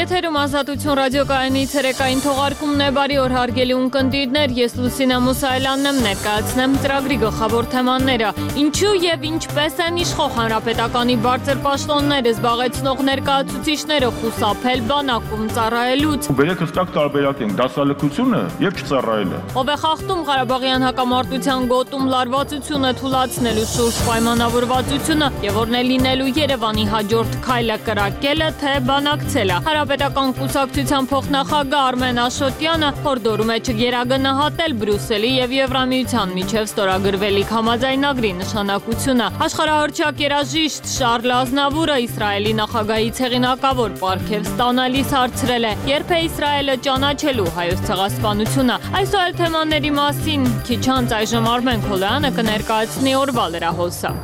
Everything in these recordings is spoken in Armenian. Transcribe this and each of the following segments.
Եթերում Ազատություն ռադիոկայանի ցերեկային թողարկումն է, բարի օր հարգելի ունկնդիրներ, ես Լուսինե Մուսայելյանն եմ, ներկայացնեմ ծրագրի գլխավոր թեմաները։ Ինչու եւ ինչպես են իշխող հանրապետականի բարձր պաշտոնները զբաղեցնող ներկայացուցիչները խուսափել բանակում ծառայելուց։ Բերեք հստակ տարբերակ ենք դասալքությունը եւ չծառայելը։ Ով է խախտում Ղարաբաղյան հակամարտության գոտում լարվածությունը թույլատնելու շուրջ պայմանավորվածությունը եւ որն է լինելու Երևանի հաջորդ քայլը կրակելը թե բանակցելը։ Հանրապետական կուսակցության փոխնախագահ Արմեն Աշոտյանը հորդորում է չգերագնահատել Բրյուսելի եւ Եվրամիության միջև ստորագրվելիք համաձայնագրի նշանակությունը։ Աշխարհահռչակ երաժիշտ Շարլ Ազնավուրը Իսրայելի նախագահից հեղինակավոր պարգև ստանալիս հարցրել է. երբ է Իսրայելը ճանաչելու հայոց ցեղասպանությունը։ Այսօր թեմաների մասին քիչ անց այժմ Արմեն Քոլոյանը կներկայացնի օրվա լրահոսը։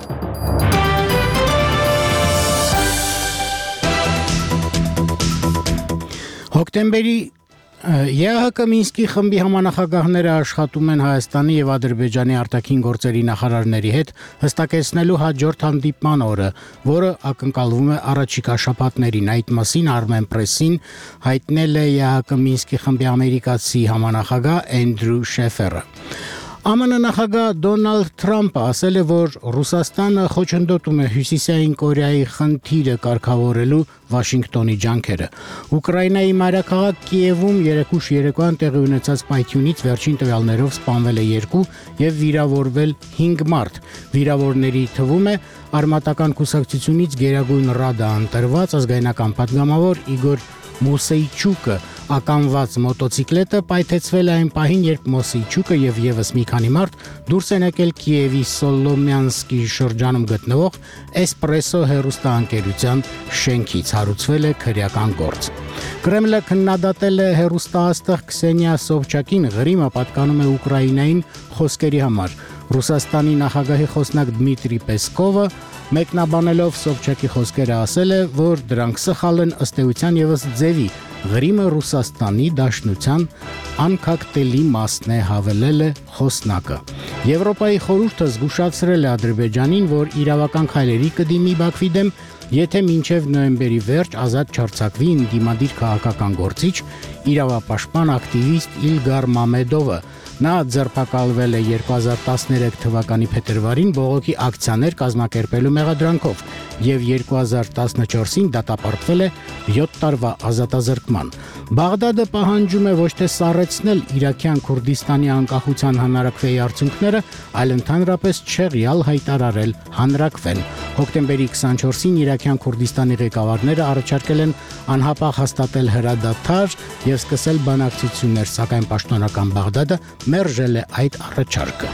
Հոկտեմբերի ԵԱՀԿ Մինսկի խմբի համանախագահները աշխատում են Հայաստանի եւ Ադրբեջանի արտաքին գործերի նախարարների հետ հստակեցնելու հաջորդ հանդիպման օրը, որը ակնկալվում է առաջիկա շաբաթներին։ Այդ մասին Armen Press-ին հայտնել է ԵԱՀԿ Մինսկի խմբի ամերիկացի համանախագահ Էնդրու Շեֆերը։ ԱՄՆ նախագահ Դոնալդ Թրամփը ասել է, որ Ռուսաստանը խոչընդոտում է Հյուսիսային Կորեայի խնդիրը կարգավորելու Վաշինգտոնի ջանքերը։ Ուկրաինայի մայրաքաղաք Կիևում երեկուշ երեկոյան տեղի ունեցած պայթյունից վերջին տվյալներով սպանվել է 2 եւ վիրավորվել 5 մարդ։ Վիրավորների թվում է արմատական կուսակցությունից Գերագույն Ռադա ընտրված ազգայնական պատգամավոր Իգոր Մոսեյչուկը ականված մոտոցիկլետը պայթեցվել է այն պահին, երբ Մոսեյչուկը եւ եւս մի քանի մարդ դուրս են եկել Կիևի Սոլոմյանսկի շրջանում գտնվող Էսպրեսո հեռուստաընկերության շենքից, հարուցվել է քրեական գործ։ Կրեմլը քննադատել է հեռուստաաստղ Քսենիա Սովչակին, Ղրիմը պատկանում է Ուկրաինային խոսքերի համար։ Ռուսաստանի նախագահի խոսնակ Դմիտրի Պեսկովը մեկնաբանելով Սովչակի խոսքերը ասել է, որ դրանք սխալ են ըստ էության եւս ձևի։ Ղրիմը Ռուսաստանի Դաշնության անքակտելի մասն է, հավելել է խոսնակը։ Եվրոպայի խորհուրդը զգուշացրել է Ադրբեջանին, որ իրավական քայլերի կդիմի Բաքվի դեմ, եթե մինչև նոյեմբերի վերջ ազատ չարձակվի ընդդիմադիր քաղաքական գործիչ իրավապաշտպան ակտիվիստ Իլգար Մամեդովը։ Նա ձերբակալվել է 2013 թվականի փետրվարին բողոքի ակցիաներ կազմակերպելու մեղադրանքով եւ 2014-ին դատապարտվել է 7 տարվա ազատազրկման։ Բաղդադը պահանջում է ոչ թե սառեցնել Իրաքյան Քուրդիստանի անկախության հանրաքվեի արդյունքները, այլ ընդհանրապես չեղյալ հայտարարել հանրաքվեն։ Հոկտեմբերի 24-ին Իրաքյան Քուրդիստանի ղեկավարները առաջարկել են անհապաղ հաստատել հրադադար եւ սկսել բանակցություններ, սակայն պաշտոնական Բաղդադը մերժել է այդ առաջարկը։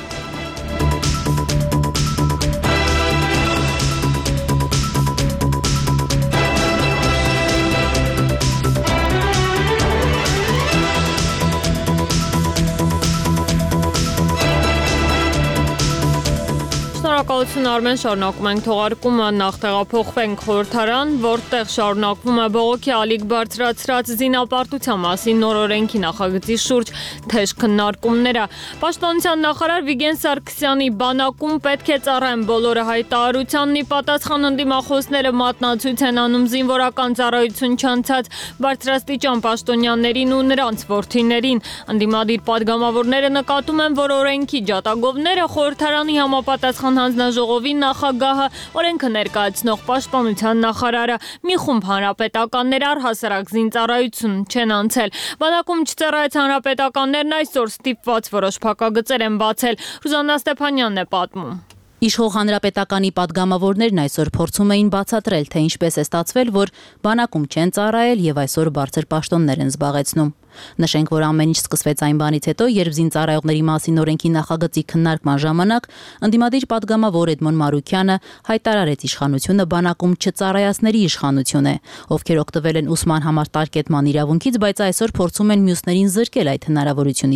Շնորհակալություն Արմեն, շարունակում ենք թողարկումը, նախ տեղափոխվենք խորհրդարան, որտեղ շարունակվում է բողոքի ալիք բարձրացրած զինապարտության մասին նոր օրենքի նախագծի շուրջ թեժ քննարկումները։ Պաշտպանության նախարար Վիգեն Սարգսյանի բանակում պետք է ծառայեն բոլորը հայտարարությանն ի պատասխան ընդդիմախոսները մատնացույց են անում զինվորական ծառայություն չանցած բարձրաստիճան պաշտոնյաներին ու նրանց որդիներին։ Ընդդիմադիր падգամավորները նկատում են, որ օրենքի ջատագովները խորհրդարանի համապատասխան հանձնաժողովի նախագահը, օրենքը ներկայացնող պաշտպանության նախարարը, մի խումբ հանրապետականներ առհասարակ զինծառայություն չեն անցել։ Բանակում չծառայած հանրապետականներն այսօր ստիպված որոշ փակագծեր են բացել։ Ռուզաննա Ստեփանյանն է պատմում։ Իշխող հանրապետականի падգամավորներն այսօր փորձում էին բացատրել, թե ինչպես է ստացվել, որ բանակում չեն ծառայել եւ այսօր բարձր պաշտոններ են զբաղեցնում։ Նշենք, որ ամեն ինչ սկսվեց այն բանից հետո, երբ զինծառայողների մասին օրենքի նախագծի քննարկման ժամանակ ընդդիմադիր падգամավոր Էդմոն Մարուկյանը հայտարարեց իշխանությունը բանակում չծառայածների իշխանություն է, ովքեր օգտվել են ուսման համար տարկետման իրավունքից, բայց այսօր փորձում են մյուսներին զրկել այդ հնարավորությունից։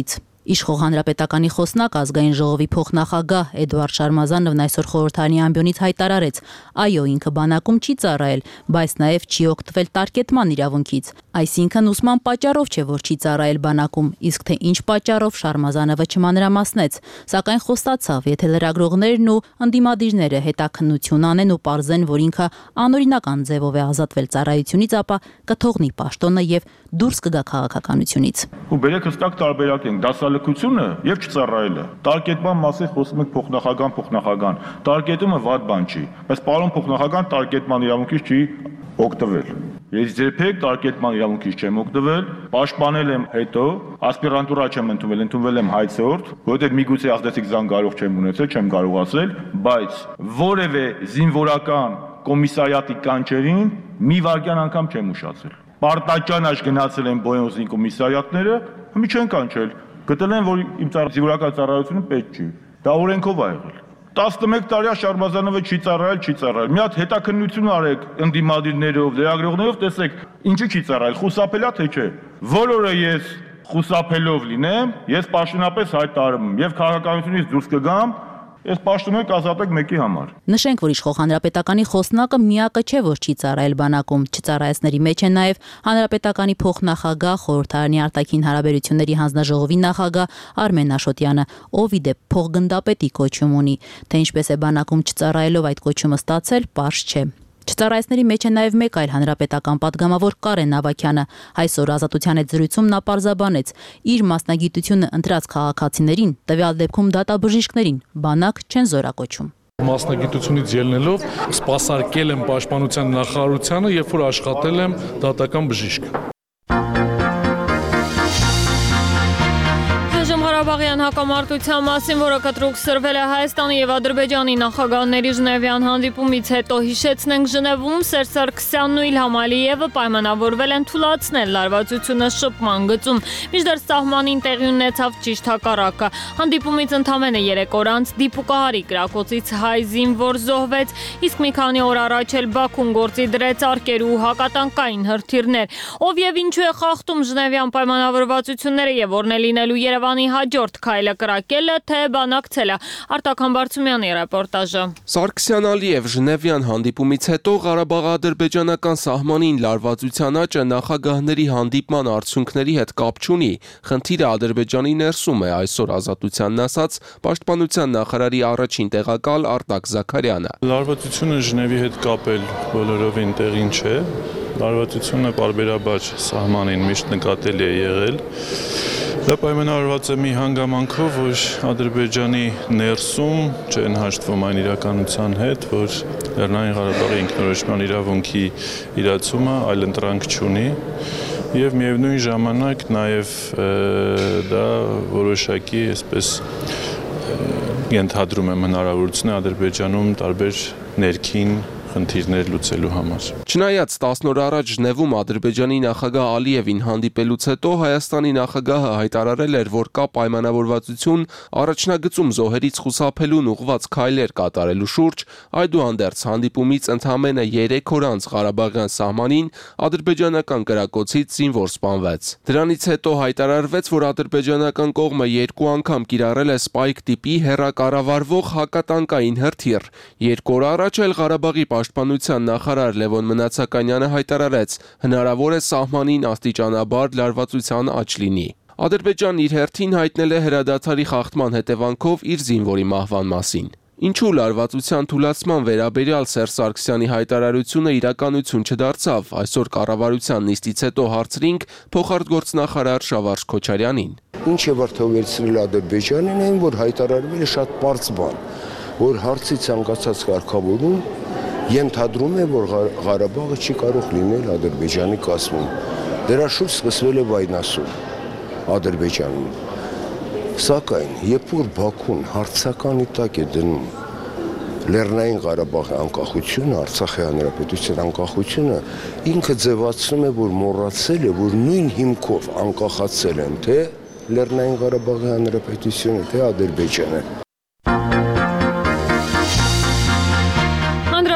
Իշխող հանրապետականի խոսնակ ազգային ժողովի փոխնախագահ Էդուարդ Շարմազանովն այսօր խորհրդարանի ամբիոնից հայտարարեց. այո, ինքը բանակում չի ծառայել, բայց նաև չի օգտվել տարկետման իրավունքից։ Այսինքն ուսման պատճառով չէ, որ չի ծառայել բանակում, իսկ թե ինչ պատճառով Շարմազանովը չմանրամասնեց, սակայն խոստացավ, եթե լրագրողներն ու ընդդիմադիրները հետաքննություն անեն ու պարզեն, որ ինքը անօրինական ձևով է ազատվել ծառայությունից, ապա կթողնի պաշտոնը եւ դուրս կգա քաղաքականությունից։ Ու բերեք հստակ տարբերակ ենք դասալքությունը եւ չծառայելը։ Տարկետման մասին խոսում ենք փոխնախագահան։ Տարկետումը վատ բան չի, բայց պարոն փոխնախագահան տարկետման իրավունքից չի օգտվել։ Ես երբեք տարկետման իրավունքից չեմ օգտվել, պաշտպանել եմ հետո, ասպիրանտուրա չեմ ընդունվել եմ հայցորդ, որովհետեւ միգուցե ազդեցիկ զանգարող չեմ ունեցել, չեմ կարող ասել, բայց որևէ զինվորական կոմիսարիատի կանչերին մի վայրկյան անգամ չեմ ուշացել։ Պարտաճանաչ գնացել են Բոյոնզին կոմիսարիատները, մի չեն կանչել։ Գտել են, որ իմ զինվորական ծառայությունը պետք չի։ Դա օրենքով ա եղել։ 11 տարի Շարմազանովը չի ծառայել։ Մի հատ հետաքննություն արեք ընդդիմադիրներով, լրագրողներով, տեսեք, ինչի չի ծառայել, խուսափել է թե չէ։ Բոլորը ես խուսափելով լինեմ, ես պաշտոնապես հայտարարում եմ եւ քաղաքականությունից դուրս կգամ, ես պաշտոնում եմ ազատեք մեկի համար։ Նշենք, որ իշխող հանրապետականի խոսնակը միակը չէ, որ չի ծառայել բանակում, չծառայեցների մեջ է նաև հանրապետականի փոխնախագահ, խորհրդարանի արտաքին հարաբերությունների հանձնաժողովի նախագահ Արմեն Աշոտյանը, ով ի դեպ փոխգնդապետի կոչում ունի, թե ինչպես է բանակում չծառայելով այդ կոչումը ստացել, պարզ չէ։ Չծառայեցների մեջ է նաև մեկ այլ հանրապետական պատգամավոր Կարեն Ավագյանը։ Այսօր Ազատության հետ զրույցում նա պարզաբանեց իր մասնագիտությունը ընտրած քաղաքացիներին, տվյալ դեպքում դատաբժիշկներին, բանակ չեն զորակոչում։ Մասնագիտությունից ելնելով սպասարկել եմ պաշտպանության նախարարությանը, երբ որ աշխատել եմ դատական բժիշկ։ Ղարաբաղյան հակամարտության մասին, որը կտրուկ սրվել է Հայաստանի եւ Ադրբեջանի նախագահների Ժնևյան հանդիպումից հետո, հիշեցնենք Ժնևում Սերժ Սարգսյանն ու Իլհամ Ալիևը պայմանավորվել են թույլատնել լարվածությունը շփման գծում, մինչդեռ սահմանին տեղի ունեցավ ճիշտ հակառակը։ Հանդիպումից ընդամենը 3 օր անց դիպուկահարի կրակոցից հայ զինվոր զոհվեց, իսկ մի քանի օր առաջ էլ Բաքուն գործի դրեց արկեր ու հակատանկային հրթիռներ։ Ով եւ ինչու է խախտում Ժնևյան պայմանավորվածությունները եւ որն է լինելու Երևանի հաջորդ քայլը կրակելը, թե բանակցելը։ Արտակ Համբարձումյանի ռեպորտաժը։ Սարգսյան-Ալիև Ժնևյան հանդիպումից հետո Ղարաբաղ-ադրբեջանական սահմանին լարվածության աճը նախագահների հանդիպման արդյունքների հետ կապ չունի, խնդիրը Ադրբեջանի ներսում է, այսօր Ազատությանն ասաց պաշտպանության նախարարի առաջին տեղակալ Արտակ Զաքարյանը։ Լարվածությունը Ժնևի հետ կապել բոլորովին տեղին չէ։ Լարվածությունը պարբերաբար սահմանին միշտ նկատելի է եղել։ Դա պայմանավորված է մի հանգամանքով, որ Ադրբեջանի ներսում չեն հաշտվում այն իրականության հետ, որ Լեռնային Ղարաբաղի ինքնորոշման իրավունքի իրացումը այլընտրանք չունի եւ միևնույն ժամանակ նաեւ դա որոշակի այսպես ենթադրում եմ հնարավորություն է Ադրբեջանում տարբեր ներքին խնդիրներ լուծելու համար։ Չնայած 10 օր առաջ Ժնևում Ադրբեջանի նախագահ Ալիևին հանդիպելուց հետո Հայաստանի նախագահը հայտարարել էր, որ կա պայմանավորվածություն առաջնագծում զոհերից խուսափելուն ուղղված քայլեր կատարելու շուրջ, այդուհանդերձ հանդիպումից ընդամենը 3 օր անց Ղարաբաղյան սահմանին ադրբեջանական կրակոցից զինվոր սպանվեց։ Դրանից հետո հայտարարվեց, որ ադրբեջանական կողմը 2 անգամ կիրառել է Spike տիպի հեռակառավարվող հակատանկային հրթիռ։ 2 օր առաջ էլ Ղարաբաղի պաշտպանության նախարար Լևոն Մնացականյանը հայտարարեց, հնարավոր է սահմանին աստիճանաբար լարվածության աճ լինի։ Ադրբեջանն իր հերթին հայտնել է հրադադարի խախտման հետևանքով իր զինվորի մահվան մասին։ Ինչու լարվածության թուլացման վերաբերյալ Սերժ Սարգսյանի հայտարարությունը իրականություն չդարձավ, այսօր կառավարության նիստից հետո հարցրինք փոխարտգործնախարար Շավարժ Քոչարյանին։ Ինչ է վարդովերցրել Ադրբեջանին, այն որ հայտարարվել է շատ պարզ բան, որ հարցի ցանկացած կարգավորում ենթադրում է, որ Ղարաբաղը չի կարող լինել Ադրբեջանի կազմում։ Դրա շուրջ սկսվել է վայնասուն Ադրբեջանում։ Սակայն, երբ որ Բաքուն հարցականի տակ է դնում Լեռնային Ղարաբաղի անկախությունը, Արցախի հանրապետության անկախությունը, ինքը ձևացնում է, որ մոռացել է, որ նույն հիմքով անկախացել են թե Լեռնային Ղարաբաղի հանրապետությունը, թե Ադրբեջանը։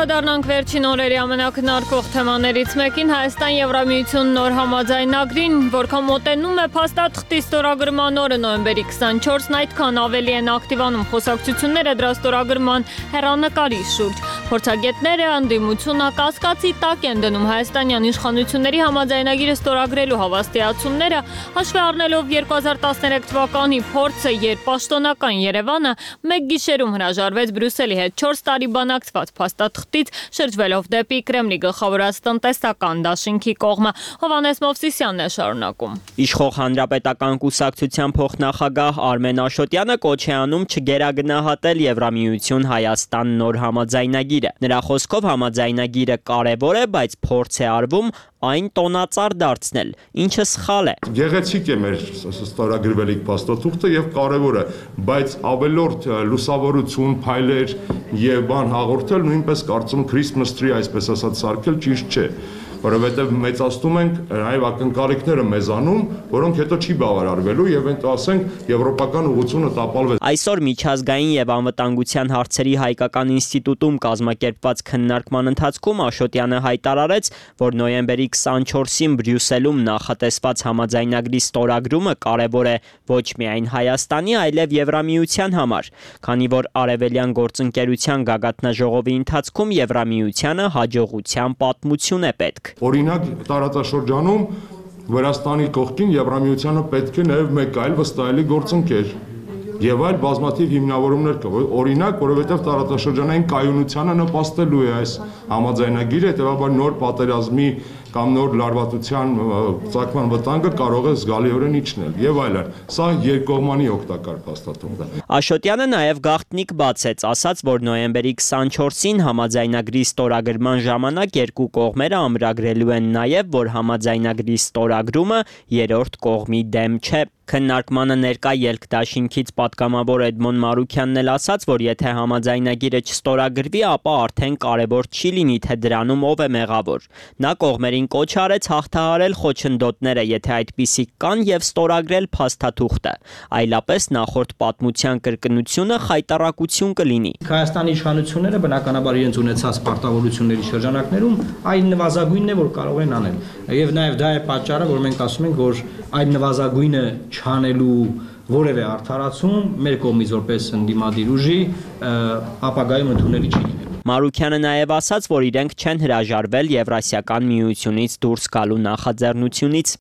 Անդրադառնանք վերջին օրերի ամենակնարկող թեմաներից մեկին Հայաստան-Եվրամիություն նոր համաձայնագրին, որքան մոտենում է փաստաթղթի ստորագրման օրը նոյեմբերի 24-ն, այդքան ավելի են ակտիվանում խոսակցությունները դրա ստորագրման հեռանկարի շուրջ։ Փորձագետները անդիմությունը կասկածի տակ են դնում հայաստանյան իշխանությունների համաձայնագիրը ստորագրելու հավաստիացումները, հաշվի առնելով 2013 թվականի փորձը, երբ պաշտոնական Երևանը մեկ գիշերում հրաժարվեց Բրյուսելի հետ 4 տարի բանակցված փաստաթղթից, շրջվելով դեպի Կրեմլի գլխավորած տնտեսական դաշինքի կողմը։ Հովհաննես Մովսիսյանն է շարունակում։ Իշխող հանրապետական կուսակցության փոխնախագահ Արմեն Աշոտյանը կոչ է անում չգերագնահատել Եվրամիություն Հայաստան նոր համաձայնագիրը։ Նրա խոսքով համաձայնագիրը կարևոր է, բայց փորձ է արվում այն տոնածառ դարձնել, ինչը սխալ է։ Գեղեցիկ է մեր ստորագրվելիք փաստաթուղթը եւ կարևոր է, բայց ավելորդ լուսավորություն, փայլեր եւ բան հաղորդել նույնպես կարծում Christmas tree, այսպես ասած, սարքել ճիշտ չէ, որովհետեւ մեծացնում ենք նաեւ ակնկալիքները մեզանում, որոնք հետո չի բավարարվելու եւ ընդ ասենք եվրոպական ուղղությունը տապալվեց։ Այսօր միջազգային եւ անվտանգության հարցերի հայկական ինստիտուտում կազմակերպված քննարկման ընթացքում Աշոտյանը հայտարարեց, որ նոյեմբերի 24-ին Բրյուսելում նախատեսված համաձայնագրի ստորագրումը կարևոր է ոչ միայն Հայաստանի, այլև Եվրամիության համար, քանի որ արևելյան գործընկերության գագաթնաժողովի ընթացքում Եվրամիությանը հաջողության պատմություն է պետք։ Օրինակ տարածաշրջանում Վրաստանի կողքին Եվրամիությանը պետք է նաև մեկ այլ վստահելի գործընկեր եւ այլ բազմաթիվ հիմնավորումներ կա, օրինակ, որովհետեւ տարածաշրջանային կայունությանը նպաստելու է այս համաձայնագիրը, հետեւաբար նոր պատերազմի կամ նոր լարվածության ծագման վտանգը կարող է զգալիորեն իջնել եւ այլն։ Սա երկկողմանի օգտակար փաստաթուղթ է։ Աշոտյանը նաեւ գաղտնիք բացեց, ասաց, որ նոյեմբերի 24-ին համաձայնագրի ստորագրման ժամանակ երկու կողմերը ամրագրելու են նաեւ, որ համաձայնագրի ստորագրումը երրորդ կողմի դեմ չէ։ Քննարկմանը ներկա ելք դաշինքից պատգամավոր Էդմոն Մարուքյանն էլ ասաց, որ եթե համաձայնագիրը չստորագրվի, ապա արդեն կարևոր չի լինի, թե դրանում ով է մեղավոր։ Նա կողմերին կոչ արեց հաղթահարել խոչընդոտները, եթե այդպիսիք կան, եւ ստորագրել փաստաթուղթը։ Այլապես նախորդ պատմության կրկնությունը խայտառակություն կլինի։ Հայաստանի իշխանությունները բնականաբար իրենց ունեցած պարտավորությունների շրջանակներում այն նվազագույնն է, որ կարող են անել։ Եվ նաեւ դա է պատճառը, որ մենք ասում ենք, որ այն նվազագույնը չանելու որևէ արդարացում մեր կողմից որպես ընդդիմադիր ուժի ապագայում ընդունելի չի լինելու։ Մարուքյանը նաև ասաց, որ իրենք չեն հրաժարվել Եվրասիական միությունից դուրս գալու նախաձեռնությունից։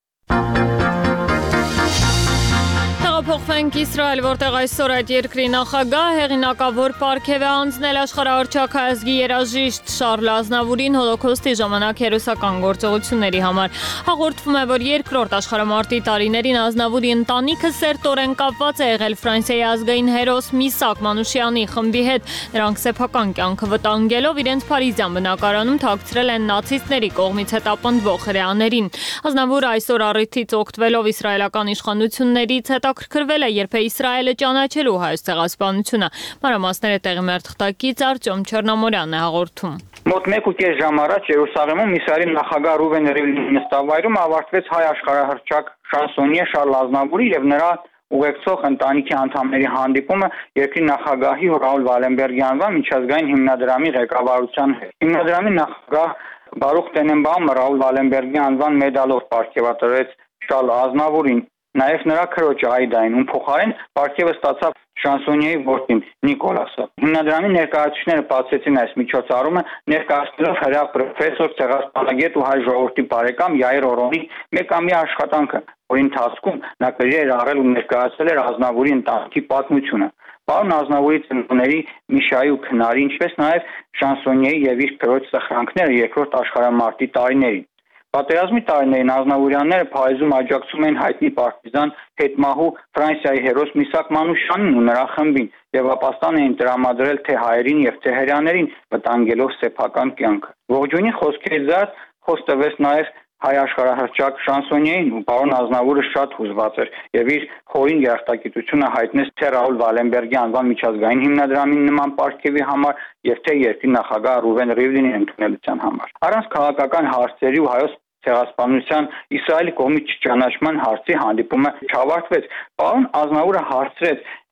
Փոխվենք Իսրայել, որտեղ այսօր այդ երկրի նախագահ հեղինակավոր պարգև է անձնել աշխարհահռչակ հայազգի երաժիշտ Շարլ Ազնավուրին հոլոքոստի ժամանակ հերոսական գործողությունների համար։ Հաղորդվում է, որ երկրորդ աշխարհամարտի տարիներին Ազնավուրի ընտանիքը սերտորեն կապված է եղել Ֆրանսիայի ազգային հերոս Միսակ Մանուշյանի խմբի հետ։ Նրանք սեփական կյանքը վտանգելով իրենց Փարիզյան բնակարանում թաքցրել են նացիստների կողմից հետապնդվող հրեաներին։ Ազնավուրը այսօր առիթից օգտվելով իսրայելական իշխանություններից հետաքրքրվել է, երբ է Իսրայելը ճանաչելու Հայոց ցեղասպանությունը։ Մանրամասները տեղի մեր թղթակից Արտյոմ Չեռնամորյանն է հաղորդում։ Մոտ 1.5 ժամ առաջ Երուսաղեմում Իսրայելի նախագահ Ռուվեն Ռիվլինի նստավայրում ավարտվեց հայ աշխարհահռչակ շանսոնիե Շարլ Ազնավուրի եւ նրա ուղեկցող ընտանիքի անդամների հանդիպումը երկրի նախագահի Ռաուլ Վալենբերգի անվան միջազգային հիմնադրամի ղեկավարության հետ։ Հիմնադրամի նախագահ Բարուխ Տենենբաումը Ռաուլ Վալենբերգի անվան մեդալով պարգևատրեց Շարլ Ազնավուրին, նաև նրա քրոջը Այդային, ում փոխարեն պարգևը ստացավ շանսոնիեի որդին Նիկոլասը։ Հիմնադրամի ներկայացուցիչները բացեցին այս միջոցառումը, ներկայացնելով հրեա պրոֆեսոր, ցեղասպանագետ ու հայ ժողովրդի բարեկամ Յայիր Օրոնի մեկամյա աշխատանքը, որի ընթացքում նա գրի էր առել ու ներկայացրել էր Ազնավուրի ընտանիքի պատմությունը։ Պարոն Ազնավուրի ծնողների Միշայի ու Քնարի, ինչպես նաև շանսոնիեի եւ իր քրոջ սխրանքները երկրորդ աշխարհամարտի տարիներին։ Պատերազմի տարիներին Ազնավուրյանները Փարիզում աջակցում էին հայտնի պարտիզան հետմահու Ֆրանսիայի հերոս Միսակ Մանուշյանին ու նրա խմբին եւ ապաստան էին տրամադրել թե հայերին եւ թե հրեաներին, վտանգելով սեփական կյանքը։ Ողջունի խոսքերից զատ խոսք տվեց նաեւ հայ աշխարհահռչակ շանսոնիեին, ու պարոն Ազնավուրը շատ հուզված էր եւ իր խորին երախտագիտությունը հայտնեց թե Ռաուլ Վալենբերգի անվան միջազգային հիմնադրամի նման պարգևի համար եւ թե երկրի նախագահ Ռուվեն Ռիվլինի ընդունելության համար։ Առանց քաղաքական հարցերի ու հայոց ցեղասպանության Իսրայելի կողմից չճանաչման հարցի հանդիպումը չավարտվեց։ Պարոն Ազնավուրը հարցրեց,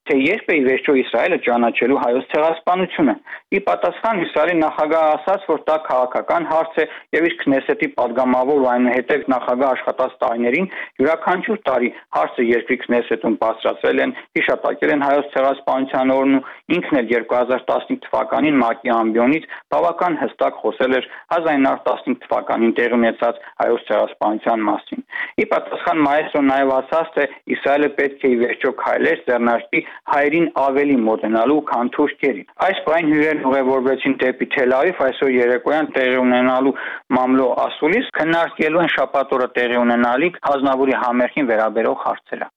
թե երբ է ի վերջո Իսրայելը ճանաչելու հայոց ցեղասպանությունը։ Ի պատասխան Իսրայելի նախագահը ասաց, որ դա քաղաքական հարց է եւ իր Քնեսեթի падգամավոր ու այնուհետեւ նախագահ աշխատած տարիներին յուրաքանչյուր տարի հարցը երկրի Քնեսեթում բարձրացրել են, հիշատակել են հայոց ցեղասպանության օրն ու ինքն էլ 2015 թվականին ՄԱԿ-ի ամբիոնից բավական հստակ խոսել էր 1915 թվականին տեղի ունեցած հայոց ցեղասպանության մասին։ Ի պատասխան մայստրոն նաև ասաց, թե Իսրայելը պետք է ի վերջո քայլեր ձեռնարկի հայերին ավելի մոտենալու, քան թուրքերին։ Այս բան հյուրերն ուղևորվեցին դեպի Թել Ավիվ այսօր երեկոյան տեղի ունենալու մամլո ասուլիս քննարկելու են շաբաթ օրը տեղի ունենալիք Ազնավուրի համերգին վերաբերող հարցերը։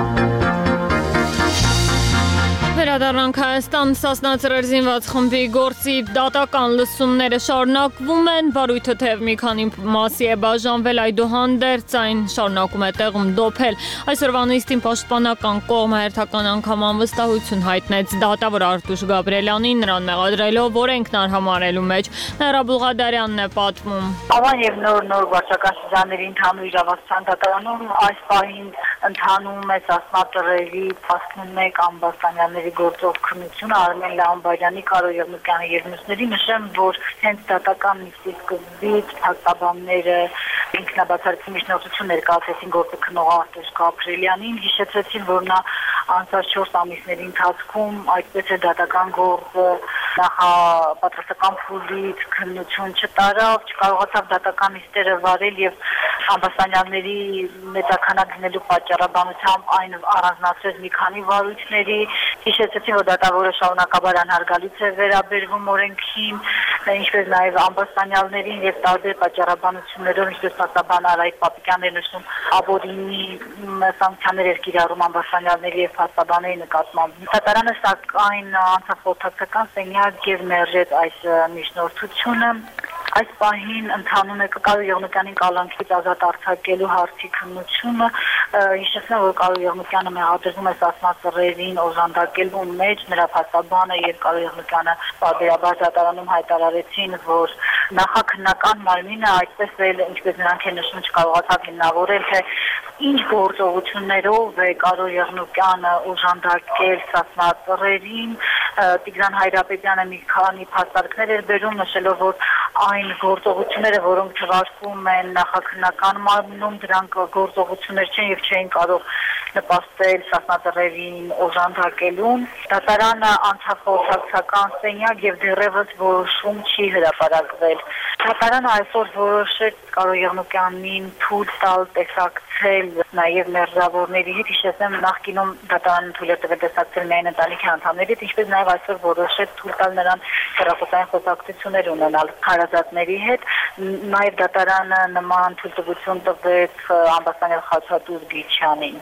Վերադառնանք Հայաստան, Սասնա ծռեր զինված խմբի գործի դատական լսումները շարունակվում են, վարույթը թեև մի քանի մասի է բաժանվել, այդուհանդերձ այն շարունակում է տեղում դոփել։ Այսօրվա նիստին պաշտպանական կողմը հերթական անգամ անվստահություն հայտնեց դատավոր Արտուշ Գաբրելյանին, նրան մեղադրելով օրենքն արհամարելու մեջ։ Ներա Բուղադարյանն է պատմում։ Ավան եւ նոր վարչական շրջանների ընդհանուր իրավասության դատարանում այս պահին ընթանում է Սասնա ծռերի 11 ամբաստանյաների գործով քննությունը Արմեն Լաամբարյանի, Կարո Եղնիկյանի եւ մյուսների։ Նշեմ, որ հենց դատական նիստի սկզբից փաստաբանները ինքնաբացառություն միջնորդություն ներկայացրեցին գործը քննող Արտուշ Գաբրելյանին, հիշեցրեցին, որ նա անցած 4 ամիսների ընթացքում այդպես է դատական գործը նախապատրաստական փուլից քննություն չտարավ, չկարողացավ դատական նիստերը վարել եւ ամբաստանյանների մեծականակ լինելու պատճառաբանությամբ այն առանձնացրեց մի քանի վարույթների, հիշեցրեցին, որ դատավորը շարունակաբար անհարգալից է վերաբերվում օրենքին, ինչպես նաեւ ամբաստանյալներին եւ տարբեր պատճառաբանություններով, ինչպես փաստաբան Արայիկ Պապիկյանն էր նշում, ապօրինի սանկցիաներ էր կիրառում ամբաստանյալների եւ փաստաբանների նկատմամբ։ Դատարանը սակայն անցավ խորհրդական սենյակ եւ մերժեց այս միջնորդությունը։ Այս պահին ընթանում է Կարո Եղնիկյանին կալանքից ազատ արձակելու հարցի քննությունը։ Հիշեցնեմ, որ Կարո Եղնիկյանը մեղադրվում է Սասնա ծռերին օժանդակելու մեջ, նրա փաստաբանը եւ Կարո Եղնիկյանը բարբերաբար դատարանում հայտարարեցին, որ նախաքննական մարմինը այդպես էլ, ինչպես նրանք են նշում, չկարողացավ հիմնավորել, թե ինչ գործողություններով է Կարո Եղնիկյանը օժանդակել Սասնա ծռերին։ Տիգրան Հայրապետյանը մի քանի փաստարկներ էր բերում, նշելով, որ այն գործողությունները, որոնք չվարկվում են նախաքննական մարմնում, դրանք գործողություններ չեն եւ չէին կարող նպաստել Սասնա ծռերին օժանդակելուն։ Դատարանը անցավ խորհրդական սենյակ եւ դեռևս որոշում չի հրապարակվել։ Դատարանը այսօր որոշեց Կարո Եղնիկյանին թույլ տալ տեսակցել նաեւ մերժավորների հետ, հիշեցնեմ նախկինում դատարանը թույլ է տվել տեսակցել միայն ընտանիքի անդամներից, ինչպես նաեւ այսօր որոշեց թույլ տալ նրան հեռախոսային խոսակցություններ ունենալ հարազատների հետ, նաեւ դատարանը նման թույլտվություն տվեց ամբաստանյալ Խաչատուր Գիչյանին։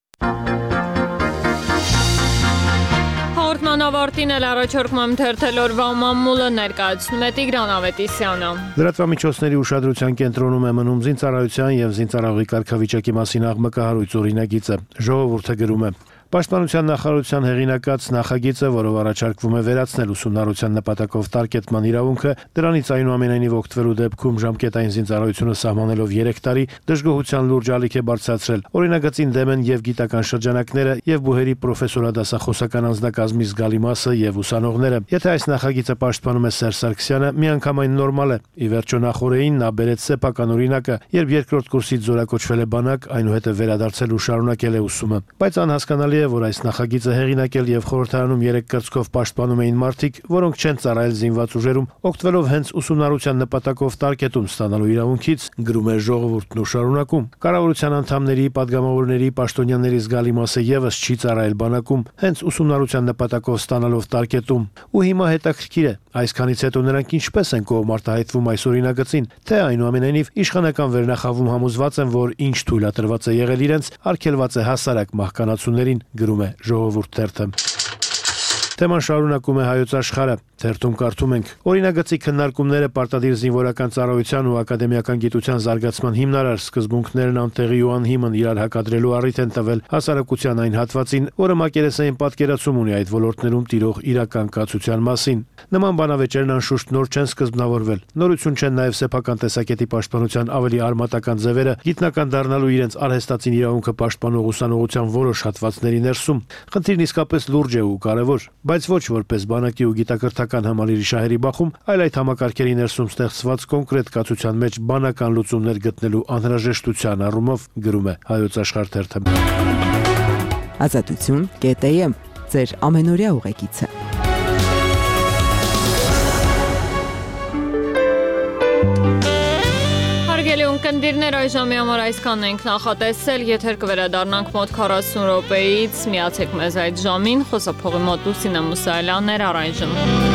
Հաղորդման ավարտին էլ առաջարկում թերթել օրվա մամուլը ներկայացնում է Տիգրան Ավետիսյանը։ Լրատվամիջոցների ուշադրության կենտրոնում է մնում զինծառայության եւ զինծառայողի կարգավիճակի մասին աղմկահարույց օրինագիծը։ Ժողովուրդը գրում է. Պաշտպանության նախարարության հեղինակած նախագիծը, որով առաջարկվում է վերացնել ուսումնառության նպատակով տարկետման իրավունքը, դրանից այնուամենայնիվ օգտվելու դեպքում ժամկետային զինծառայությունը սահմանելով 3 տարի դժգոհության լուրջ ալիք է բարձրացրել։ Օրինագծին դեմ են եւ գիտական շրջանակները, եւ բուհերի պրոֆեսորադասախոսական անձնակազմի զգալի մասը եւ ուսանողները։ Եթե այս նախագիծը պաշտպանում է Սերժ Սարգսյանը, միանգամայն նորմալ է։ Ի վերջո նախորդին նա բերեց սեփական օրինակը, երբ երկրորդ կուրսից զորակոչվել է բանակ, այնուհետև վերադարձել ու շարունակել է ուսումը։ Բայց անհասկանալի է, որ այս նախագիծը հեղինակել եւ խորհրդարանում 3 կրծքով պաշտպանում էին մարդիկ, որոնք չեն ծառայել զինված ուժերում, օգտվելով հենց ուսումնառության նպատակով տարկետում ստանալու իրավունքից, գրում է Ժողովուրդն ու շարունակում։ Կառավարության անդամների, падգամավորների, պաշտոնյաների զգալի մասը եւս չի ծառայել բանակում, հենց ուսումնառության նպատակով ստանալով տարկետում։ Ու հիմա հետաքրքիր է, այսքանից հետո նրանք ինչպես են կողմ արտահայտվում այս օրինագծին, թե այնուամենայնիվ իշխանական վերնախավում համոզված են, որ ինչ թույլատրված է եղել իրենց, արգելված է հասարակ մահկանացուներին, գրում է Ժողովուրդ թերթը։ Թեման շարունակում է Հայոց Աշխարհը։ Թերթում կարդում ենք. Օրինագծի քննարկումները պարտադիր զինվորական ծառայության ու ակադեմիական գիտության զարգացման հիմնարար սկզբունքներն անտեղի ու անհիմն իրար հակադրելու առիթ են տվել հասարակության այն հատվածին, որը մակերեսային պատկերացում ունի այդ ոլորտներում տիրող իրական կացության մասին։ Նման բանավեճերն անշուշտ նոր չեն սկզբնավորվել։ Նորություն չեն նաև սեփական տեսակետի պաշտպանության ավելի արմատական ձևերը գիտնական դառնալու իրենց արհեստացին իրավունքը պաշտպանող ուսանողության որոշ հատվածների ներսում։ Խնդիրն իսկապես լուրջ է ու կարևոր, բայց ոչ որպես բանակի ու գիտակրթական համալիրի շահերի բախում, այլ այդ համակարգերի ներսում ստեղծված կոնկրետ կացության մեջ բանական լուծումներ գտնելու անհրաժեշտության առումով, գրում է Հայոց Աշխարհ թերթը։ Ազատություն.am ձեր ամենօրյա ուղեկիցը։ Հարգելի ունկնդիրներ, այժմի համար այսքանն ենք նախատեսել, եթեր կվերադառնանք մոտ 40 րոպեից, միացեք մեզ այդ ժամին, խոսափողի մոտ Լուսինե Մուսայելյանն էր, առայժմ